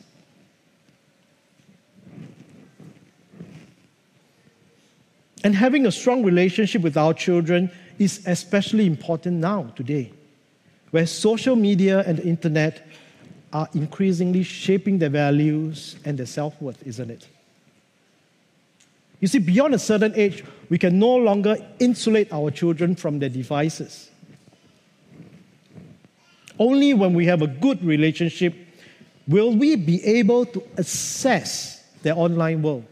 And having a strong relationship with our children is especially important now, today, where social media and the internet are increasingly shaping their values and their self-worth, isn't it? You see, beyond a certain age, we can no longer insulate our children from their devices. Only when we have a good relationship will we be able to assess their online world.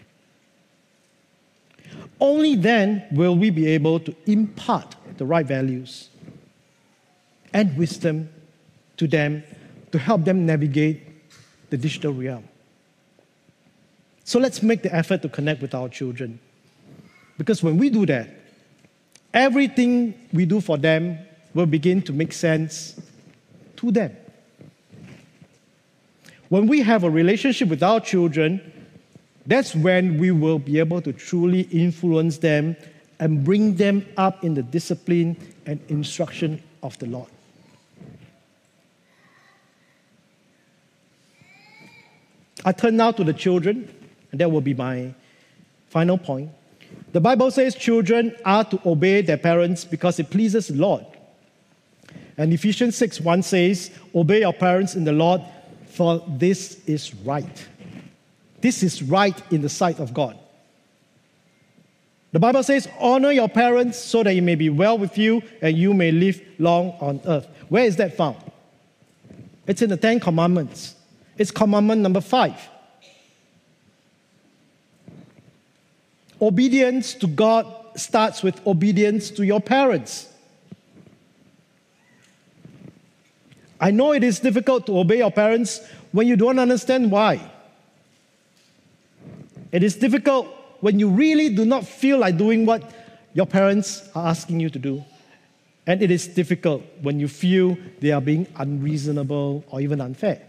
Only then will we be able to impart the right values and wisdom to them to help them navigate the digital realm. So let's make the effort to connect with our children. Because when we do that, everything we do for them will begin to make sense to them. When we have a relationship with our children, that's when we will be able to truly influence them and bring them up in the discipline and instruction of the Lord. I turn now to the children, and that will be my final point. The Bible says children are to obey their parents because it pleases the Lord. And Ephesians 6:1 says, obey your parents in the Lord, for this is right. This is right in the sight of God. The Bible says, honor your parents so that it may be well with you and you may live long on earth. Where is that found? It's in the Ten Commandments. It's commandment number 5. Obedience to God starts with obedience to your parents. I know it is difficult to obey your parents when you don't understand why. It is difficult when you really do not feel like doing what your parents are asking you to do. And it is difficult when you feel they are being unreasonable or even unfair.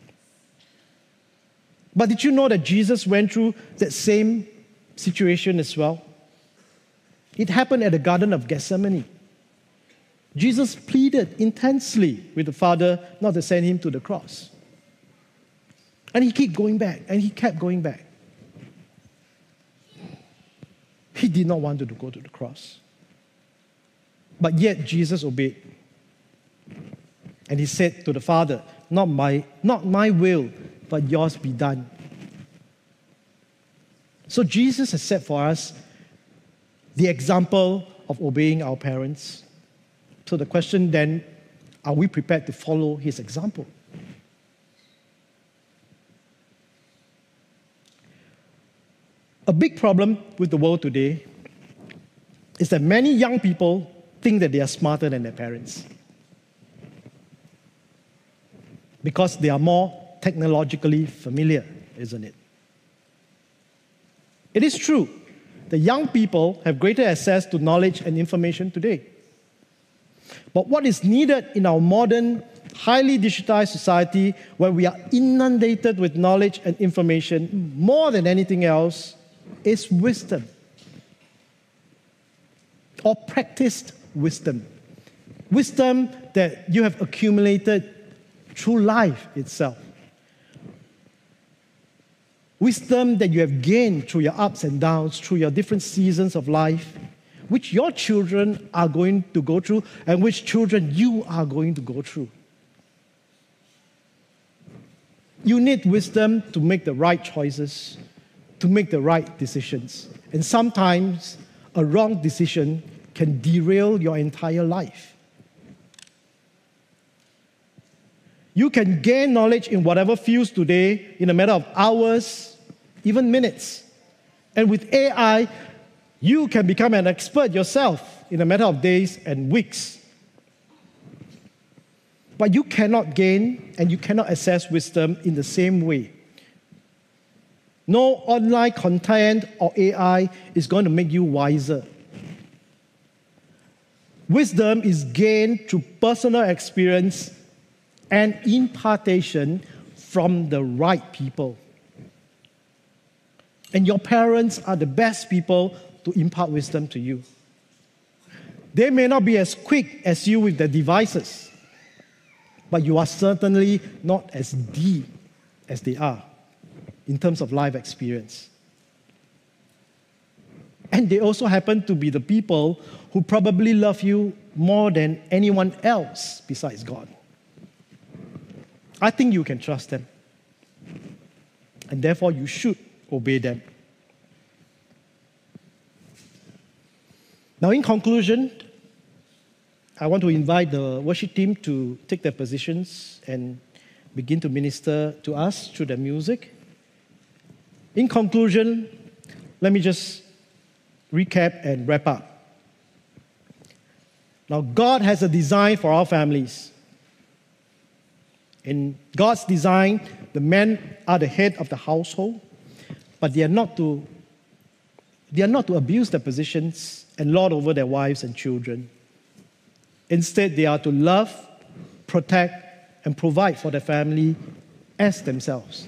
But did you know that Jesus went through that same situation as well? It happened at the Garden of Gethsemane. Jesus pleaded intensely with the Father not to send him to the cross. And he kept going back, and he kept going back. He did not want to go to the cross. But yet Jesus obeyed. And he said to the Father, not my will, but yours be done. So Jesus has set for us the example of obeying our parents. So the question then, are we prepared to follow his example? A big problem with the world today is that many young people think that they are smarter than their parents because they are more technologically familiar, isn't it? It is true that young people have greater access to knowledge and information today. But what is needed in our modern, highly digitized society where we are inundated with knowledge and information more than anything else is wisdom, or practiced wisdom. Wisdom that you have accumulated through life itself. Wisdom that you have gained through your ups and downs, through your different seasons of life, which your children are going to go through and which children you are going to go through. You need wisdom to make the right choices, to make the right decisions. And sometimes a wrong decision can derail your entire life. You can gain knowledge in whatever fields today in a matter of hours, even minutes. And with AI, you can become an expert yourself in a matter of days and weeks. But you cannot gain and you cannot access wisdom in the same way. No online content or AI is going to make you wiser. Wisdom is gained through personal experience and impartation from the right people. And your parents are the best people to impart wisdom to you. They may not be as quick as you with their devices, but you are certainly not as deep as they are in terms of life experience. And they also happen to be the people who probably love you more than anyone else besides God. I think you can trust them. And therefore, you should obey them. Now, in conclusion, I want to invite the worship team to take their positions and begin to minister to us through their music. In conclusion, let me just recap and wrap up. Now, God has a design for our families. In God's design, the men are the head of the household, but they are not to abuse their positions and lord over their wives and children. Instead, they are to love, protect, and provide for their family as themselves.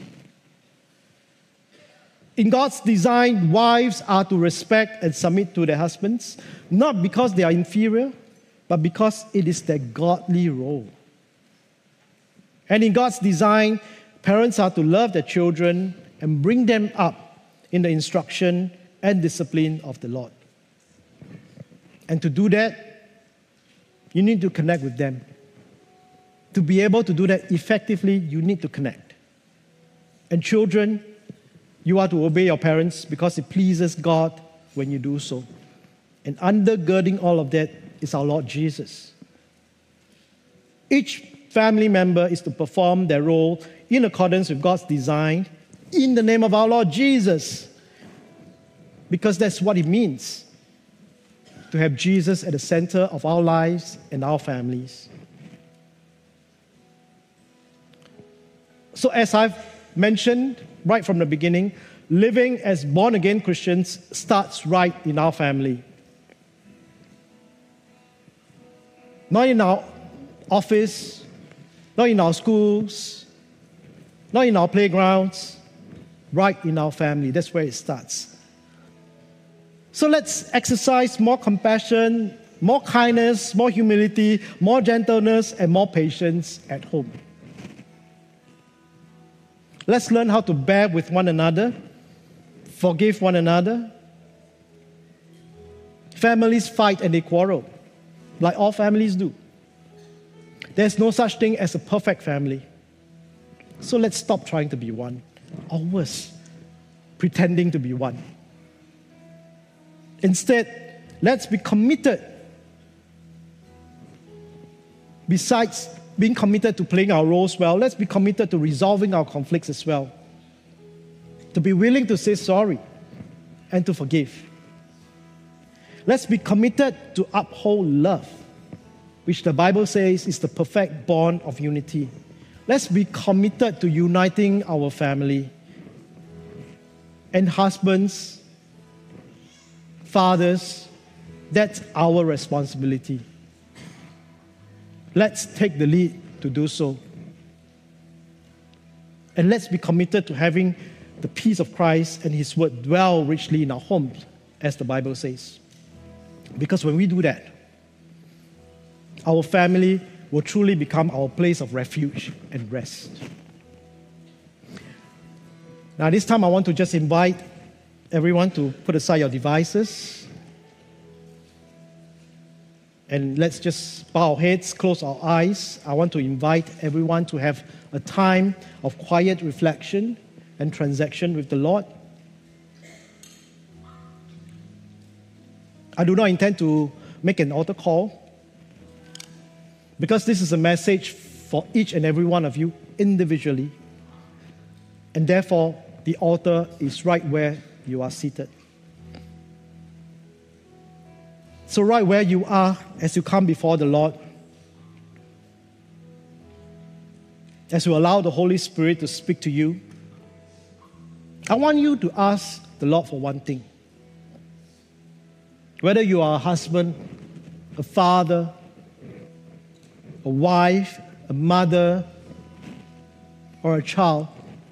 In God's design, wives are to respect and submit to their husbands, not because they are inferior, but because it is their godly role. And in God's design, parents are to love their children and bring them up in the instruction and discipline of the Lord. And to do that, you need to connect with them. To be able to do that effectively, you need to connect. And children, you are to obey your parents because it pleases God when you do so. And undergirding all of that is our Lord Jesus. Each family member is to perform their role in accordance with God's design in the name of our Lord Jesus. Because that's what it means to have Jesus at the center of our lives and our families. So as I've mentioned right from the beginning, living as born-again Christians starts right in our family. Not in our office, not in our schools, not in our playgrounds, right in our family. That's where it starts. So let's exercise more compassion, more kindness, more humility, more gentleness, and more patience at home. Let's learn how to bear with one another, forgive one another. Families fight and they quarrel, like all families do. There's no such thing as a perfect family. So let's stop trying to be one, or worse, pretending to be one. Instead, let's be committed. Besides being committed to playing our roles well, let's be committed to resolving our conflicts as well. To be willing to say sorry and to forgive. Let's be committed to uphold love, which the Bible says is the perfect bond of unity. Let's be committed to uniting our family. And husbands, fathers, that's our responsibility. Let's take the lead to do so. And let's be committed to having the peace of Christ and His word dwell richly in our homes, as the Bible says. Because when we do that, our family will truly become our place of refuge and rest. Now, this time I want to just invite everyone to put aside your devices. And let's just bow our heads, close our eyes. I want to invite everyone to have a time of quiet reflection and transaction with the Lord. I do not intend to make an altar call, because this is a message for each and every one of you individually. And therefore, the altar is right where you are seated. So right where you are, as you come before the Lord, as you allow the Holy Spirit to speak to you, I want you to ask the Lord for one thing. Whether you are a husband, a father, a wife, a mother, or a child,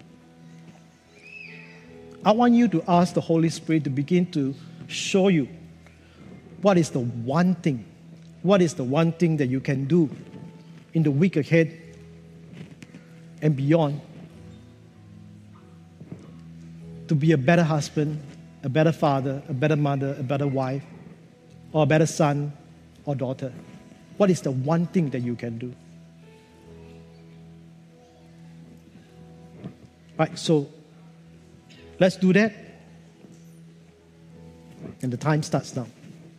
I want you to ask the Holy Spirit to begin to show you what is the one thing that you can do in the week ahead and beyond to be a better husband, a better father, a better mother, a better wife, or a better son or daughter. What is the one thing that you can do? Right, so let's do that. And the time starts now.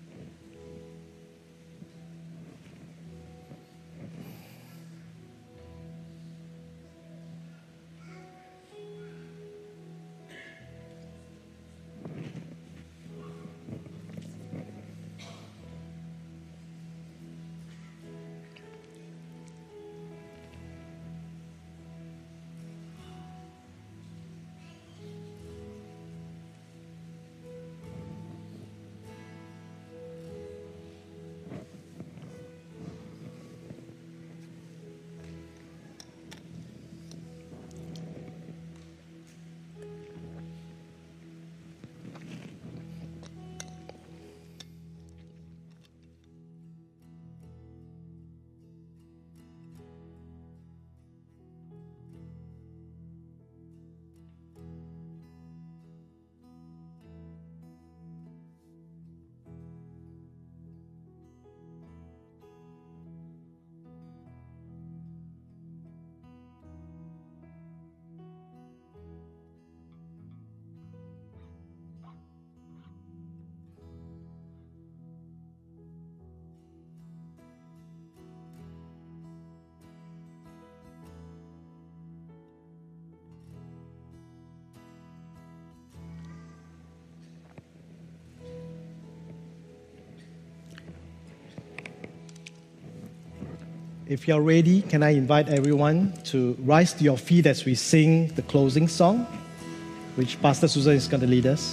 If you're ready, can I invite everyone to rise to your feet as we sing the closing song, which Pastor Susan is going to lead us.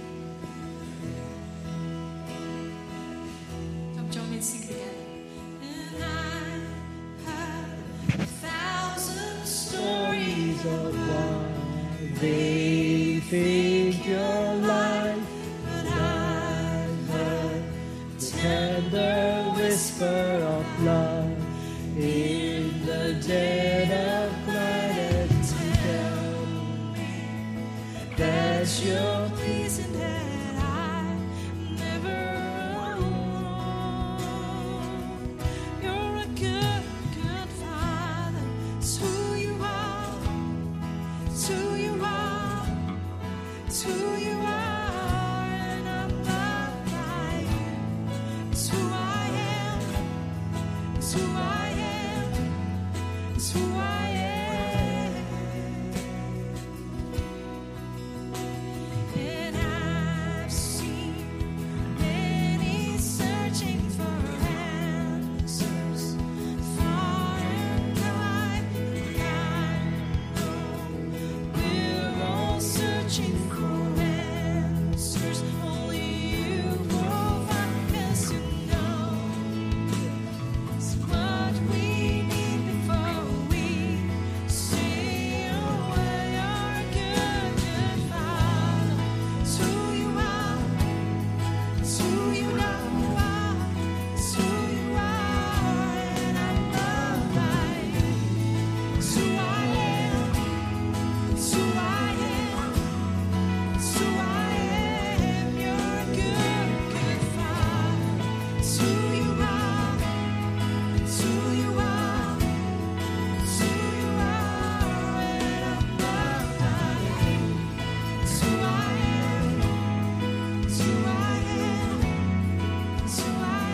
Come join me and sing it again. And I have 1,000 stories of what they think you're like, but I've heard the tender whisper of love in the dead of night, and tell me that you're pleasing that I'm never alone. You're a good, good Father. It's who you are. It's who you are. It's who you are. And I'm loved by you. It's who I am. It's who I am. It's who I am. And I've seen many searching for answers far and wide. And I know we're all searching for answers. Only you provide, 'cause you know it's what we need before we see your way. You're a good, good Father. It's who you are. It's who you are. It's who you are. And I'm loved by you. It's who I am. It's who I am. It's who I am. You're a good, good Father. It's who you are. It's who you are. It's who you are. And I'm loved by you. It's who I am. It's who I am. It's who I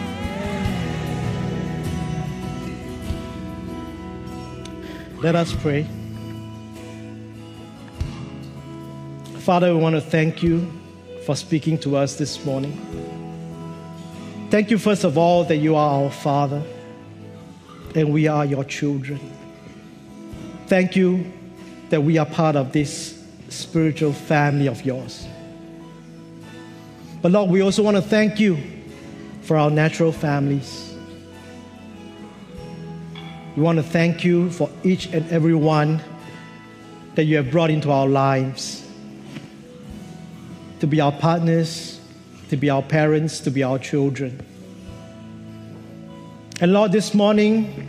am. Let us pray. Father, we want to thank you for speaking to us this morning. Thank you, first of all, that you are our Father and we are your children. Thank you that we are part of this spiritual family of yours. But Lord, we also want to thank you for our natural families. We want to thank you for each and every one that you have brought into our lives to be our partners, to be our parents, to be our children. And Lord, this morning,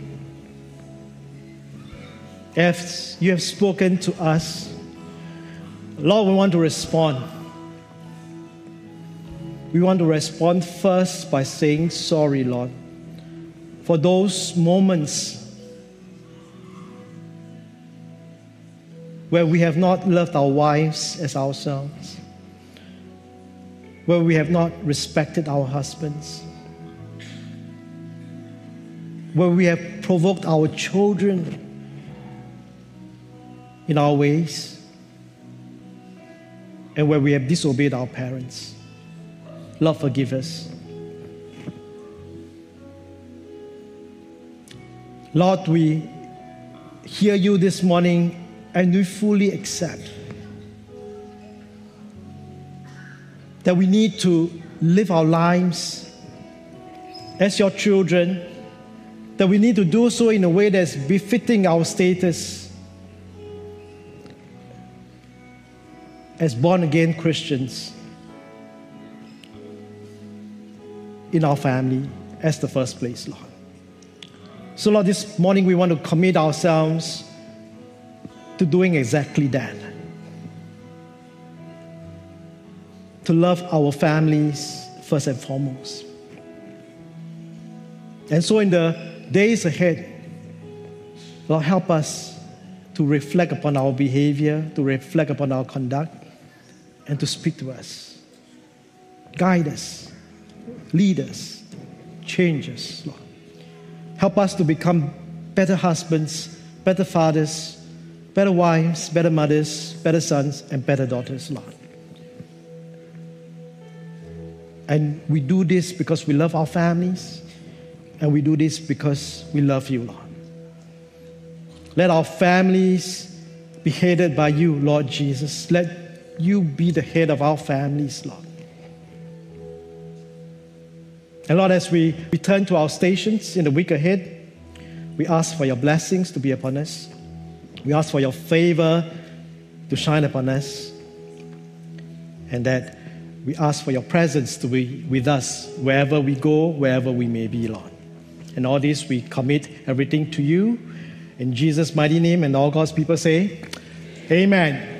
as you have spoken to us, Lord, we want to respond. We want to respond first by saying sorry, Lord, for those moments where we have not loved our wives as ourselves, where we have not respected our husbands, where we have provoked our children in our ways, and where we have disobeyed our parents. Lord, forgive us. Lord, we hear you this morning and we fully accept that we need to live our lives as your children, that we need to do so in a way that's befitting our status as born-again Christians in our family as the first place, Lord. So, Lord, this morning we want to commit ourselves to doing exactly that. To love our families first and foremost. And so in the days ahead, Lord, help us to reflect upon our behavior, to reflect upon our conduct, and to speak to us. Guide us, lead us, change us, Lord. Help us to become better husbands, better fathers, better wives, better mothers, better sons, and better daughters, Lord. And we do this because we love our families, and we do this because we love you, Lord. Let our families be headed by you, Lord Jesus. Let you be the head of our families, Lord. And Lord, as we return to our stations in the week ahead, we ask for your blessings to be upon us. We ask for your favor to shine upon us. And that we ask for your presence to be with us wherever we go, wherever we may be, Lord. And all this, we commit everything to you. In Jesus' mighty name, and all God's people say, Amen.